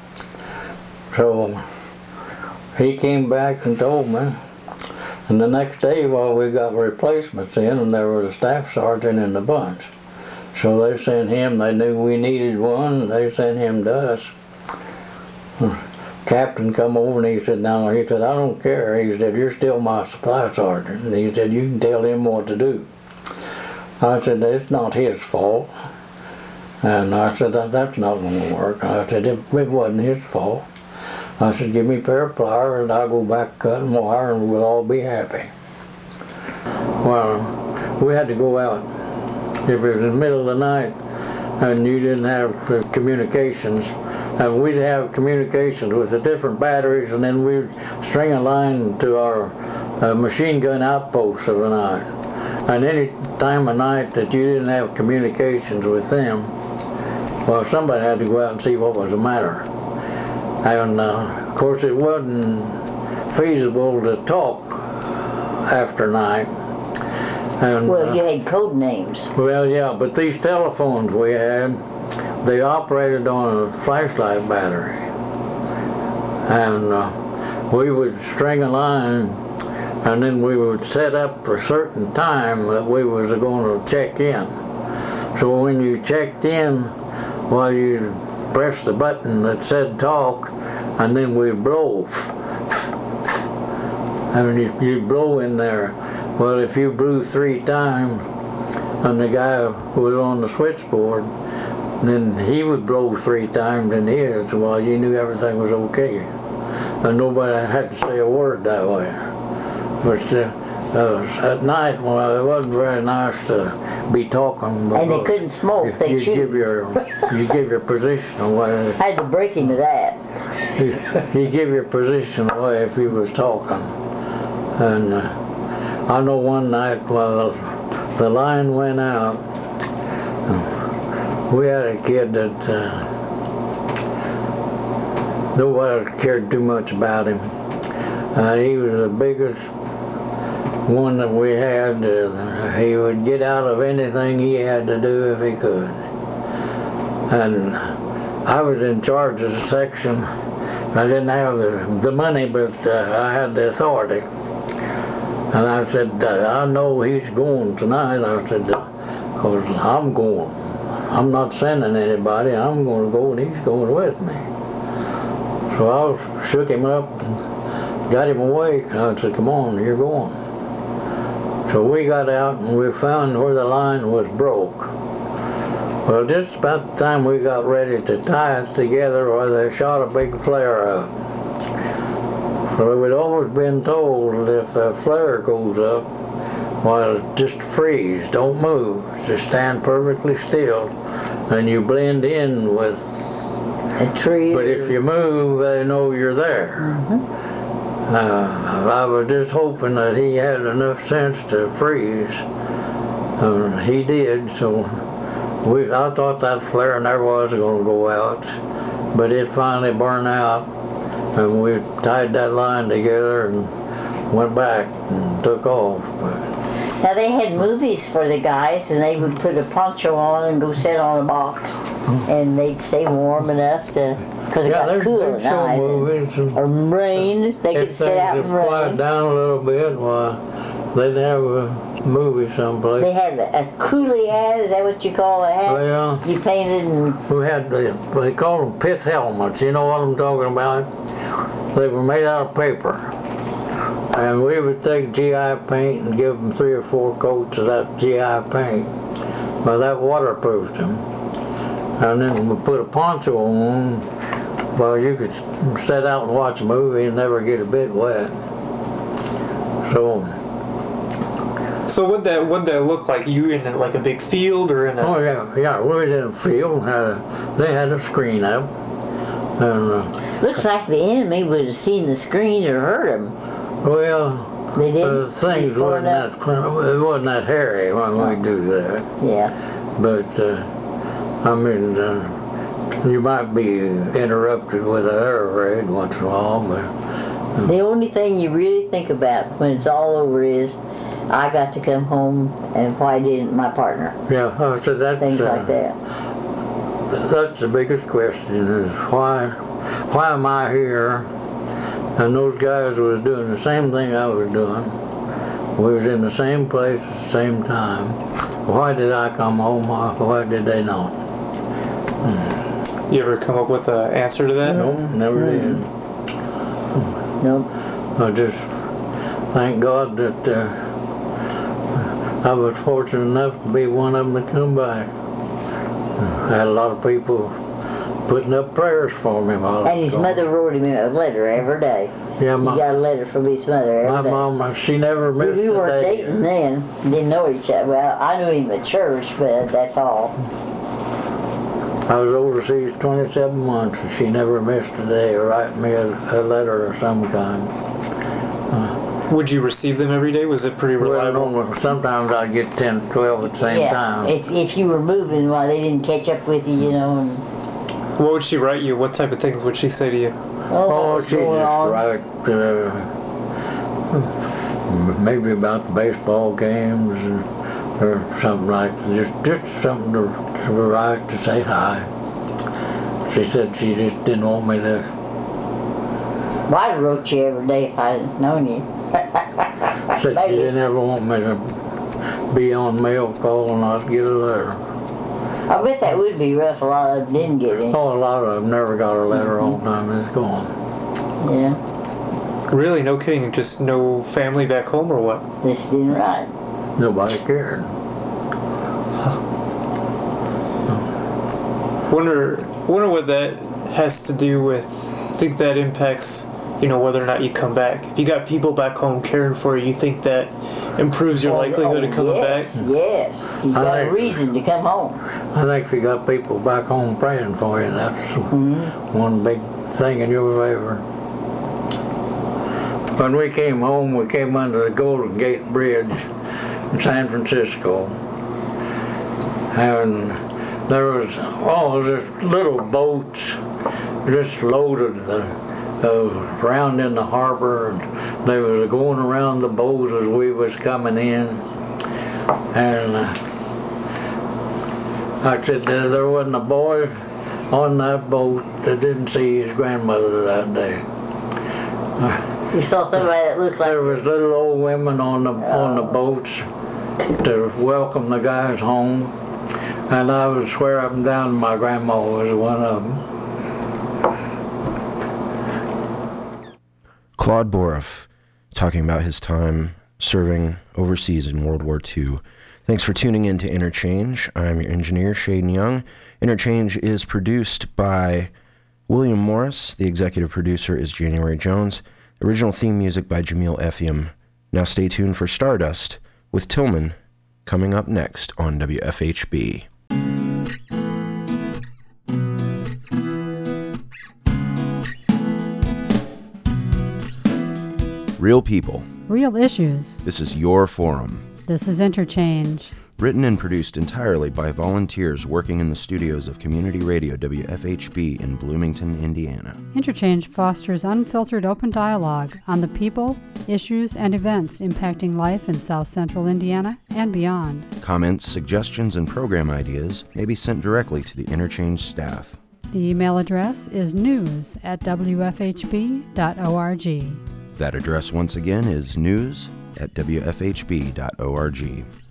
F: So he came back and told me. And the next day, well, we got replacements in, and there was a staff sergeant in the bunch. So they sent him, they knew we needed one, and they sent him to us. Captain come over and he said, now, he said, I don't care. He said, you're still my supply sergeant. And he said, you can tell him what to do. I said, it's not his fault. And I said, that, that's not going to work. I said, it, it wasn't his fault. I said, give me a pair of pliers and I'll go back cutting wire and we'll all be happy. Well, we had to go out. If it was in the middle of the night and you didn't have communications, and we'd have communications with the different batteries, and then we'd string a line to our uh, machine gun outposts of the night. And any time of night that you didn't have communications with them, well, somebody had to go out and see what was the matter. And uh, of course, it wasn't feasible to talk after night. And,
G: Well,
F: uh,
G: you had code names.
F: well, yeah, but these telephones we had, they operated on a flashlight battery. And uh, we would string a line, and then we would set up for a certain time that we was going to check in. So when you checked in, well, you press the button that said talk, and then we'd blow. And you, you'd blow in there. Well, if you blew three times, and the guy who was on the switchboard, then he would blow three times in his, while you knew everything was okay. And nobody had to say a word that way. But uh, uh, at night, well, it wasn't very nice to be talking.
G: And they couldn't smoke,
F: If
G: they'd
F: you
G: shoot.
F: give your you give your position away.
G: I had to break into that.
F: You, you give your position away if he was talking. And uh, I know one night while the, the line went out, we had a kid that uh, nobody cared too much about him. Uh, he was the biggest one that we had. Uh, he would get out of anything he had to do if he could. And I was in charge of the section. I didn't have the, the money, but uh, I had the authority. And I said, uh, I know he's going tonight. I said, because I'm going. I'm not sending anybody. I'm going to go, and he's going with me. So I shook him up and got him awake. And I said, come on, you're going. So we got out, and we found where the line was broke. Well, just about the time we got ready to tie it together, well, they shot a big flare up. So we'd always been told if a flare goes up, well, just freeze, don't move, just stand perfectly still, and you blend in with
G: A tree.
F: but if you move, they know you're there. Mm-hmm. uh, I was just hoping that he had enough sense to freeze. Uh, he did, so we, I thought that flare never was going to go out, but it finally burned out, and we tied that line together and went back and took off. But
G: Now they had movies for the guys, and they would put a poncho on and go sit on a box, and they'd stay warm enough to, because it
F: yeah,
G: got
F: there's,
G: cool
F: there's
G: at
F: some
G: night.
F: movies. And
G: Or rained, they could
F: if
G: sit out
F: things
G: in
F: had quiet
G: rain.
F: down a little bit, well, they'd have a movie someplace.
G: They had a coolie hat, is that what you call a hat?
F: Well,
G: You painted and,
F: we had the, they call them pith helmets. You know what I'm talking about? They were made out of paper. And we would take G I paint and give them three or four coats of that G I paint. Well, that waterproofed them. And then we put a poncho on. Well, you could sit out and watch a movie and never get a bit wet. So,
E: So what that what that look like? You in like a big field or in a?
F: oh yeah, yeah, we was in a field. Had a, they had a screen up. And, uh,
G: looks like the enemy would have seen the screen or heard them.
F: well,
G: They didn't?
F: Uh, things
G: Before
F: wasn't that, it wasn't that hairy when we do that.
G: Yeah.
F: But, uh, I mean, uh, you might be interrupted with an air raid once in a while, but
G: The only thing you really think about when it's all over is, I got to come home, and why didn't my partner?
F: yeah, I said that's,
G: Things
F: uh,
G: like that.
F: that's the biggest question is why, why am I here? And those guys was doing the same thing I was doing. We was in the same place at the same time. Why did I come home? Why, why did they not?
E: You ever come up with an answer to that?
F: Nope, never did.
G: Nope.
F: I just thank God that uh, I was fortunate enough to be one of them to come back. I had a lot of people putting up prayers for me while I
G: And
F: was
G: his
F: gone.
G: mother wrote him a letter every day.
F: Yeah,
G: He
F: my,
G: got a letter from his mother every
F: my
G: day.
F: mom, she never
G: We,
F: missed
G: we
F: a
G: weren't
F: day.
G: dating then. Didn't know each other. Well, I knew him at church, but that's all.
F: I was overseas twenty-seven months, and she never missed a day of writing me a, a letter of some kind.
E: Would you receive them every day? Was it pretty
F: Well,
E: reliable?
F: no, sometimes I'd get ten, twelve at the same
G: yeah,
F: time.
G: it's if you were moving while they didn't catch up with you, you know. And,
E: What would she write you? What type of things would she say to you?
G: oh,
F: Oh,
G: what's
F: she
G: going
F: just
G: on?
F: write, uh, M- Maybe about the baseball games and, or something like that. Just, just something to, to write to say hi. She said she just didn't want me to.
G: Well, I'd wrote you every day if I'd known you.
F: Said she
G: Maybe.
F: didn't ever want me to be on mail call and not get a letter.
G: I bet that would be rough. A lot of them didn't get any.
F: Oh, a lot of them never got a letter all the time it's gone.
G: Yeah,
E: Really, no kidding. Just no family back home or what?
G: this didn't right.
F: Nobody cared.
E: Wonder, wonder what that has to do with. Think that impacts, you know, whether or not you come back. If you got people back home caring for you, you think that improves your
G: Oh,
E: likelihood
G: oh,
E: of coming
G: yes,
E: back?
G: Yes, you got a
F: I-
G: reason to come home.
F: I think if you got people back home praying for you, that's one big thing in your favor. When we came home, we came under the Golden Gate Bridge in San Francisco. And there was all this little boats just loaded uh, uh, around in the harbor, and they was going around the boats as we was coming in. And uh, I said uh, there wasn't a boy on that boat that didn't see his grandmother that day.
G: You saw somebody that looked like
F: There was little old women on the on the boats to welcome the guys home, and I would swear up and down my grandma was one of them.
B: Claude Boroff talking about his time serving overseas in World War Two. Thanks for tuning in to Interchange. I'm your engineer, Shaden Young. Interchange is produced by William Morris. The executive producer is January Jones. Original theme music by Jamil Effiam. Now stay tuned for Stardust with Tillman coming up next on W F H B. Real people.
A: Real issues.
B: This is your forum.
A: This is Interchange.
B: Written and produced entirely by volunteers working in the studios of Community Radio W F H B in Bloomington, Indiana.
A: Interchange fosters unfiltered open dialogue on the people, issues, and events impacting life in South Central Indiana and beyond. Comments, suggestions, and program ideas may be sent directly to the Interchange staff. The email address is news at w f h b dot org. That address once again is news at w f h b dot org.